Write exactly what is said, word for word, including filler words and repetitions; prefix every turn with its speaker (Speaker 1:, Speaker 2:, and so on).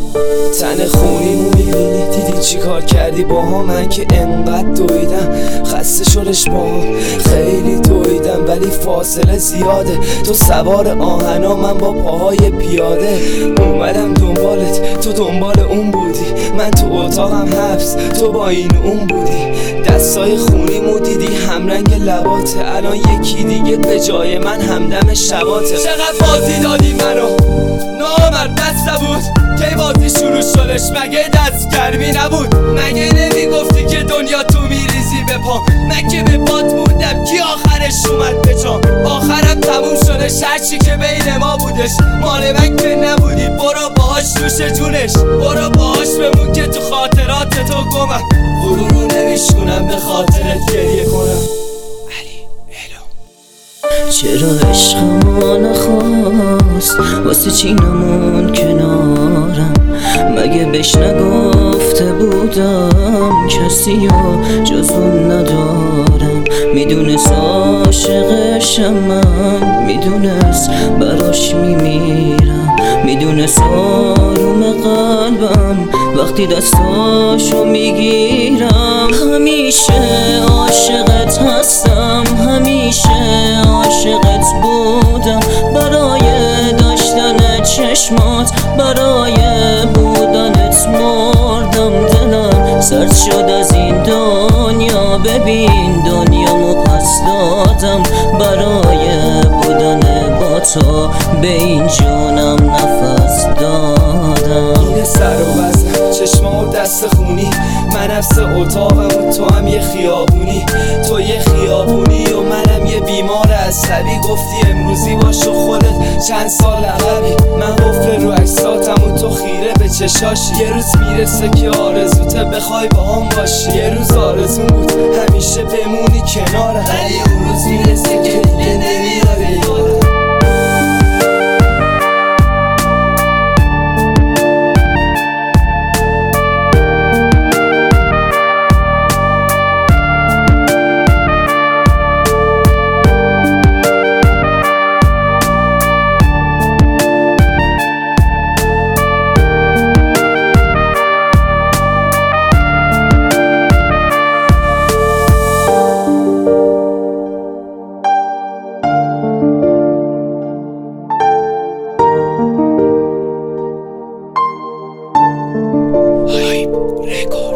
Speaker 1: تن خونیمو میبینی، دیدی چی کار کردی با ها؟ من که انقدر دویدم خسته شدش با هم، خیلی دویدم ولی فاصله زیاده. تو سوار آهنا، من با پاهای پیاده. اومدم دنبالت، تو دنبال اون بودی، من تو اتاقم حبس، تو با این اون بودی. دستای خونیمو دیدی، همرنگ لباته، الان یکی دیگه به جای من همدم شباته. چقدر بازی دادی منو، نامرد دست نبود که بازی شروع شدش، مگه دست گرمی نبود؟ مگه نمیگفتی که دنیا تو میریزی به پا؟ من که به باد موندم، کی آخرش اومد به جا؟ آخرم تموم شدش، هرچی که بین ما بودش مال من که نبودی. برو باهاش نوش جونش، برو باهاش بمون که تو خاطرات تو گمم. غرور رو نمیشکنم به خاطرت گریه کنم.
Speaker 2: چرا عشقمو نخواست، واسه چی نمون کنارم؟ مگه بهش نگفته بودم کسی و جز اون ندارم؟ میدونست عاشقشم من، میدونست براش میمیرم، میدونست آروم قلبم وقتی دستاشو میگیرم. همیشه عاشقت هستم، همیشه عاشقت بودم، برای داشتن چشمات، برای بودنت مردم. دلم سرد شد از این دنیا، ببین دنیامو پس دادم، برای بودن با تو به این جونم نفس دادم.
Speaker 1: اینه سر و وزن، چشما و دست خونی، من نفس اتاقم و تو هم یه خیابونی. تو یه خیابونی و منم یه بیمار عصبی. گفتی امروزی باش و خودت چند سال عقبی. من قفل رو عکساتم و تو خیره به چشاشی. یه روز میرسه که آرزوته بخوای با هم باشی، یه روز آرزون بود همیشه بمونی کنارم، ولی اون روز میرسه که دیگه نمیاری یادم. Hype Records.